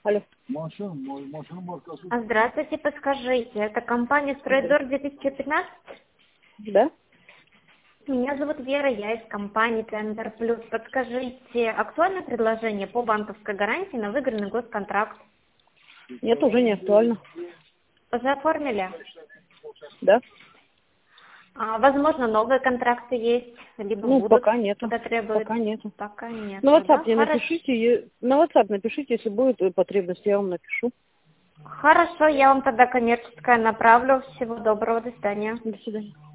Алло. Здравствуйте, подскажите, это компания «Стройдор 2015»? Да? Меня зовут Вера, я из компании «Тендер Плюс». Подскажите, актуальное предложение по банковской гарантии на выигранный госконтракт? Нет, уже не актуально. Уже оформили? Да? Возможно, новые контракты есть, либо будут, пока нету. куда требует? Пока нету. Пока нет. На WhatsApp мне Хорошо. напишите, если будет потребность, я вам напишу. Хорошо, я вам тогда коммерческое направлю. Всего доброго, до свидания. До свидания.